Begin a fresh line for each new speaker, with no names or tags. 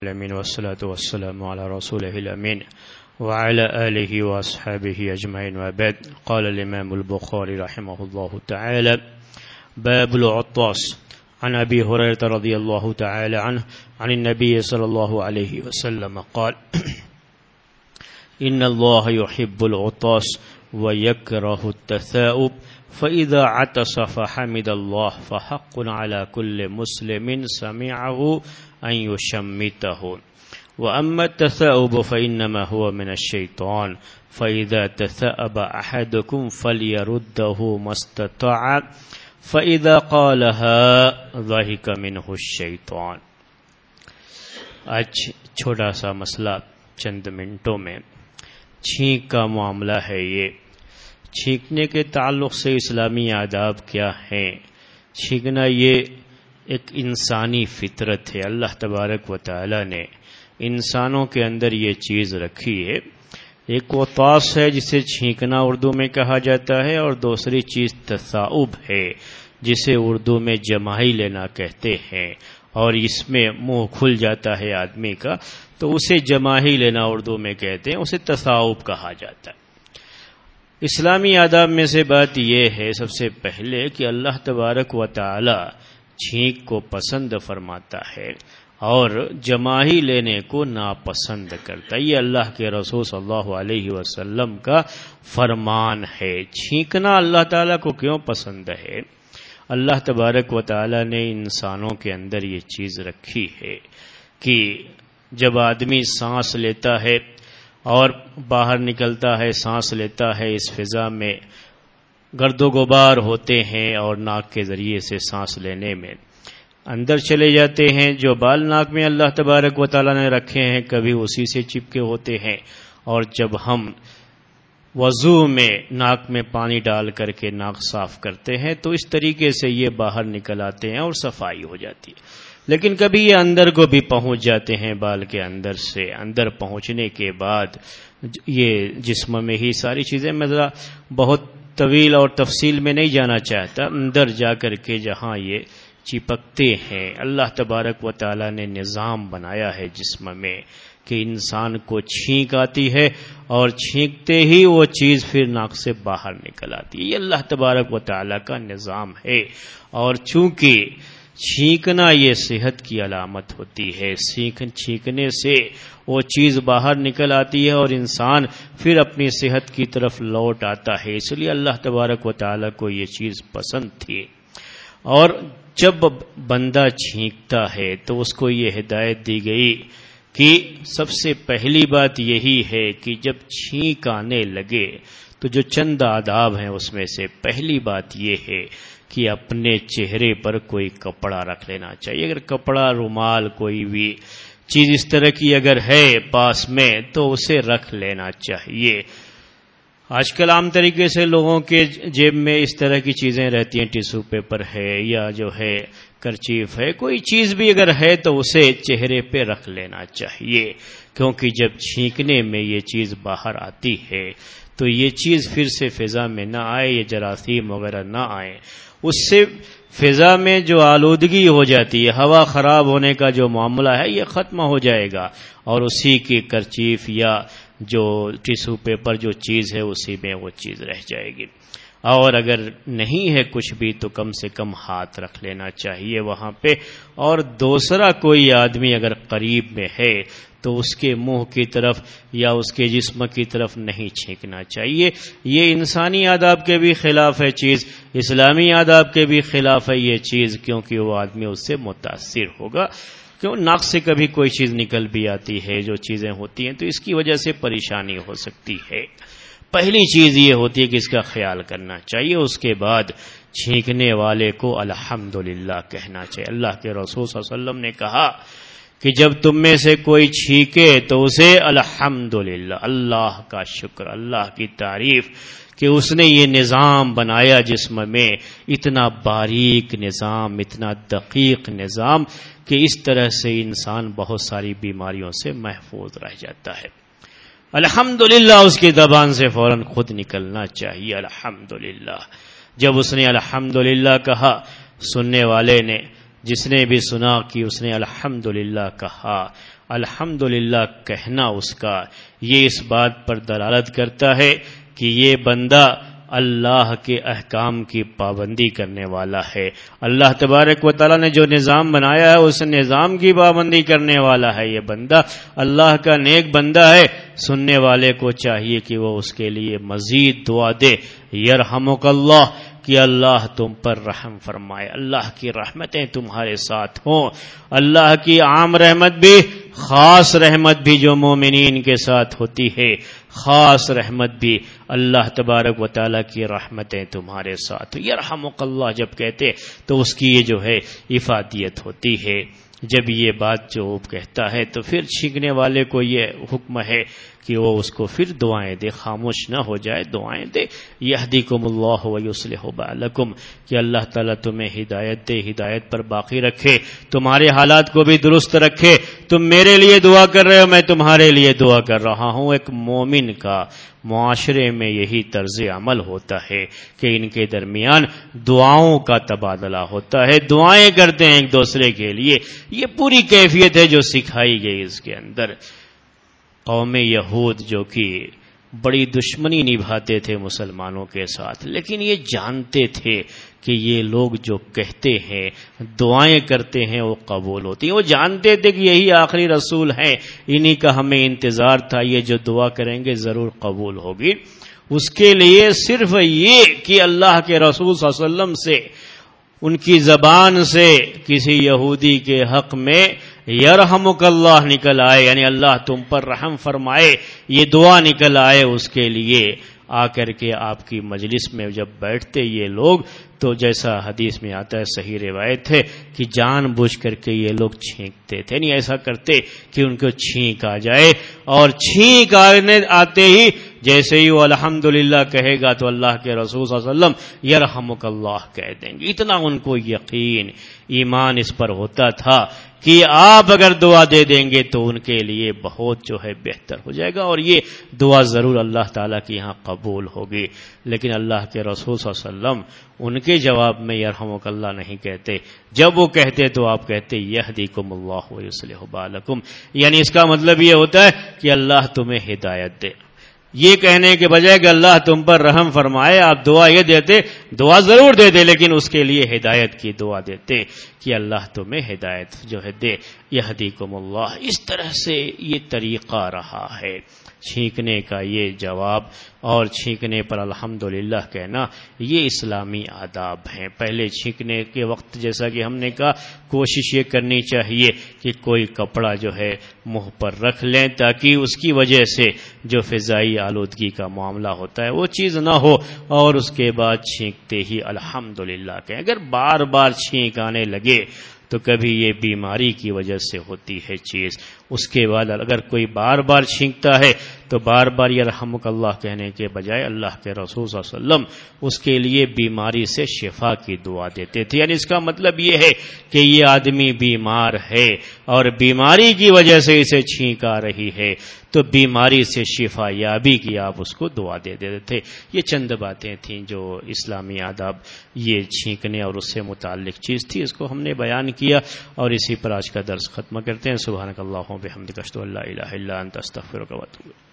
العالمين والصلاة والسلام على رسوله الأمين وعلى آله وأصحابه أجمعين وبعد. قال الإمام البخاري رحمه الله تعالى: باب العطاس. عن أبي هريرة رضي الله تعالى عنه عن النبي صلى الله عليه وسلم قال: إن الله يحب العطاس ويكره التثاؤب، فإذا عطس فحمد الله فحق على كل مسلم سمعه أن يشمته، وأما التثاؤب فإنما هو من الشيطان، فإذا تثاءب أحدكم فليرده ما استطاع، فإذا قالها ضحك منه الشيطان. آج چھوٹا سا مسئلہ چند منٹوں میں چھینک کا معاملہ ہے. یہ چھینکنے کے تعلق سے اسلامی آداب کیا ہیں؟ چھینکنا یہ ایک انسانی فطرت ہے. اللہ تبارک و تعالی نے انسانوں کے اندر یہ چیز رکھی ہے. ایک وطاس ہے جسے چھینکنا اردو میں کہا جاتا ہے، اور دوسری چیز تثاؤب ہے جسے اردو میں جمائی لینا کہتے ہیں، اور اس میں منہ کھل جاتا ہے آدمی کا تو اسے جمائی لینا اردو میں کہتے ہیں، اسے تثاؤب کہا جاتا ہے. اسلامی آداب میں سے بات یہ ہے سب سے پہلے کہ اللہ تبارک و تعالی چھینک کو پسند فرماتا ہے اور جمائی لینے کو ناپسند کرتا ہے. یہ اللہ کے رسول صلی اللہ علیہ وسلم کا فرمان ہے. چھینکنا اللہ تعالیٰ کو کیوں پسند ہے؟ اللہ تبارک و تعالیٰ نے انسانوں کے اندر یہ چیز رکھی ہے کہ جب آدمی سانس لیتا ہے اور باہر نکلتا ہے، سانس لیتا ہے، اس فضا میں گرد و غبار ہوتے ہیں اور ناک کے ذریعے سے سانس لینے میں اندر چلے جاتے ہیں. جو بال ناک میں اللہ تبارک و تعالیٰ نے رکھے ہیں کبھی اسی سے چپکے ہوتے ہیں، اور جب ہم وضو میں ناک میں پانی ڈال کر کے ناک صاف کرتے ہیں تو اس طریقے سے یہ باہر نکل آتے ہیں اور صفائی ہو جاتی ہے. لیکن کبھی یہ اندر کو بھی پہنچ جاتے ہیں. بال کے اندر سے اندر پہنچنے کے بعد یہ جسم میں ہی ساری چیزیں، میں ذرا بہت طویل اور تفصیل میں نہیں جانا چاہتا، اندر جا کر کے جہاں یہ چپکتے ہیں اللہ تبارک و تعالیٰ نے نظام بنایا ہے جسم میں کہ انسان کو چھینک آتی ہے اور چھینکتے ہی وہ چیز پھر ناک سے باہر نکل آتی ہے. یہ اللہ تبارک و تعالیٰ کا نظام ہے. اور چونکہ چھینکنا یہ صحت کی علامت ہوتی ہے، چھینکنے سے وہ چیز باہر نکل آتی ہے اور انسان پھر اپنی صحت کی طرف لوٹ آتا ہے. اس لیے اللہ تبارک و تعالیٰ کو یہ چیز پسند تھی. اور جب بندہ چھینکتا ہے تو اس کو یہ ہدایت دی گئی کہ سب سے پہلی بات یہی ہے کہ جب چھینک آنے لگے تو جو چند آداب ہیں اس میں سے پہلی بات یہ ہے کہ اپنے چہرے پر کوئی کپڑا رکھ لینا چاہیے. اگر کپڑا، رومال، کوئی بھی چیز اس طرح کی اگر ہے پاس میں تو اسے رکھ لینا چاہیے. آج کل عام طریقے سے لوگوں کے جیب میں اس طرح کی چیزیں رہتی ہیں، ٹیشو پیپر ہے یا جو ہے کرچیف ہے، کوئی چیز بھی اگر ہے تو اسے چہرے پہ رکھ لینا چاہیے، کیونکہ جب چھینکنے میں یہ چیز باہر آتی ہے تو یہ چیز پھر سے فضا میں نہ آئے، یہ جراثیم وغیرہ نہ آئے. اس سے فضا میں جو آلودگی ہو جاتی ہے، ہوا خراب ہونے کا جو معاملہ ہے یہ ختم ہو جائے گا، اور اسی کی کرچیف یا جو ٹیشو پیپر جو چیز ہے اسی میں وہ چیز رہ جائے گی. اور اگر نہیں ہے کچھ بھی تو کم سے کم ہاتھ رکھ لینا چاہیے وہاں پہ. اور دوسرا کوئی آدمی اگر قریب میں ہے تو اس کے منہ کی طرف یا اس کے جسم کی طرف نہیں چھینکنا چاہیے. یہ انسانی آداب کے بھی خلاف ہے چیز، اسلامی آداب کے بھی خلاف ہے یہ چیز، کیونکہ وہ آدمی اس سے متاثر ہوگا. کیوں؟ ناک سے کبھی کوئی چیز نکل بھی آتی ہے، جو چیزیں ہوتی ہیں تو اس کی وجہ سے پریشانی ہو سکتی ہے. پہلی چیز یہ ہوتی ہے کہ اس کا خیال کرنا چاہیے. اس کے بعد چھینکنے والے کو الحمدللہ کہنا چاہیے. اللہ کے رسول صلی اللہ علیہ وسلم نے کہا کہ جب تم میں سے کوئی چھینکے تو اسے الحمدللہ، اللہ کا شکر، اللہ کی تعریف کہ اس نے یہ نظام بنایا جسم میں، اتنا باریک نظام، اتنا دقیق نظام کہ اس طرح سے انسان بہت ساری بیماریوں سے محفوظ رہ جاتا ہے. الحمدللہ اس کی زبان سے فوراً خود نکلنا چاہیے. الحمدللہ. جب اس نے الحمدللہ کہا، سننے والے نے، جس نے بھی سنا کہ اس نے الحمدللہ کہا الحمدللہ کہنا اس کا، یہ اس بات پر دلالت کرتا ہے کہ یہ بندہ اللہ کے احکام کی پابندی کرنے والا ہے، اللہ تبارک و تعالیٰ نے جو نظام بنایا ہے اس نظام کی پابندی کرنے والا ہے، یہ بندہ اللہ کا نیک بندہ ہے۔ سننے والے کو چاہیے کہ وہ اس کے لیے مزید دعا دے، یرحمک اللہ، کہ اللہ تم پر رحم فرمائے، اللہ کی رحمتیں تمہارے ساتھ ہوں، اللہ کی عام رحمت بھی، خاص رحمت بھی جو مومنین کے ساتھ ہوتی ہے، خاص رحمت بھی اللہ تبارک و تعالیٰ کی رحمتیں تمہارے ساتھ، یرحمک اللہ جب کہتے تو اس کی یہ جو ہے افادیت ہوتی ہے۔ جب یہ بات جو کہتا ہے تو پھر چھینکنے والے کو یہ حکم ہے کہ وہ اس کو پھر دعائیں دے، خاموش نہ ہو جائے، دعائیں دے۔ یہدیکم اللہ ویصلح بالکم، کہ اللہ تعالیٰ تمہیں ہدایت دے، ہدایت پر باقی رکھے، تمہارے حالات کو بھی درست رکھے۔ تم میرے لیے دعا کر رہے ہو، میں تمہارے لیے دعا کر رہا ہوں۔ ایک مومن کا معاشرے میں یہی طرز عمل ہوتا ہے کہ ان کے درمیان دعاؤں کا تبادلہ ہوتا ہے، دعائیں کرتے ہیں ایک دوسرے کے لیے۔ یہ پوری کیفیت ہے جو سکھائی گئی اس کے اندر۔ قوم یہود جو کہ بڑی دشمنی نبھاتے تھے مسلمانوں کے ساتھ، لیکن یہ جانتے تھے کہ یہ لوگ جو کہتے ہیں، دعائیں کرتے ہیں، وہ قبول ہوتی ہیں۔ وہ جانتے تھے کہ یہی آخری رسول ہیں، انہی کا ہمیں انتظار تھا، یہ جو دعا کریں گے ضرور قبول ہوگی۔ اس کے لیے صرف یہ کہ اللہ کے رسول صلی اللہ علیہ وسلم سے، ان کی زبان سے کسی یہودی کے حق میں یرحمک اللہ نکل آئے، یعنی اللہ تم پر رحم فرمائے، یہ دعا نکل آئے، اس کے لیے آ کر کے آپ کی مجلس میں جب بیٹھتے یہ لوگ، تو جیسا حدیث میں آتا ہے، صحیح روایت ہے کہ جان بوجھ کر کے یہ لوگ چھینکتے تھے، نہیں ایسا کرتے کہ ان کو چھینک آ جائے، اور چھینک آتے ہی جیسے ہی وہ الحمدللہ کہے گا تو اللہ کے رسول صلی اللہ علیہ وسلم یرحمک اللہ کہہ دیں گے۔ اتنا ان کو یقین، ایمان اس پر ہوتا تھا کہ آپ اگر دعا دے دیں گے تو ان کے لیے بہت جو ہے بہتر ہو جائے گا، اور یہ دعا ضرور اللہ تعالیٰ کی یہاں قبول ہوگی۔ لیکن اللہ کے رسول صلی اللہ علیہ وسلم ان کے جواب میں یرحمک اللہ نہیں کہتے، جب وہ کہتے تو آپ کہتے یہدیکم اللہ ویصلح بالکم، یعنی اس کا مطلب یہ ہوتا ہے کہ اللہ تمہیں ہدایت دے۔ یہ کہنے کے بجائے کہ اللہ تم پر رحم فرمائے، آپ دعا یہ دیتے، دعا ضرور دیتے لیکن اس کے لیے ہدایت کی دعا دیتے کہ اللہ تمہیں ہدایت جو ہے دے، یہدیکم اللہ۔ اس طرح سے یہ طریقہ رہا ہے چھینکنے کا، یہ جواب اور چھینکنے پر الحمدللہ کہنا، یہ اسلامی آداب ہیں۔ پہلے چھینکنے کے وقت جیسا کہ ہم نے کہا، کوشش یہ کرنی چاہیے کہ کوئی کپڑا جو ہے منہ پر رکھ لیں تاکہ اس کی وجہ سے جو فضائی آلودگی کا معاملہ ہوتا ہے وہ چیز نہ ہو، اور اس کے بعد چھینکتے ہی الحمدللہ کہیں۔ اگر بار بار چھینک آنے لگے تو کبھی یہ بیماری کی وجہ سے ہوتی ہے چیز۔ اس کے بعد اگر کوئی بار بار چھینکتا ہے تو بار بار یرحمک اللہ کہنے کے بجائے اللہ کے رسول صلی اللہ علیہ وسلم اس کے لیے بیماری سے شفا کی دعا دیتے تھے۔ یعنی اس کا مطلب یہ ہے کہ یہ آدمی بیمار ہے اور بیماری کی وجہ سے اسے چھینک آ رہی ہے، تو بیماری سے شفا یابی کی آپ اس کو دعا دے دیتے تھے۔ یہ چند باتیں تھیں جو اسلامی آداب یہ چھینکنے اور اس سے متعلق چیز تھی، اس کو ہم نے بیان کیا، اور اسی پر آج کا درس ختم کرتے ہیں۔ سبحانک اللہم و بحمدک، اشہد ان لا الہ الا انت، استغفرک و اتوب الیک۔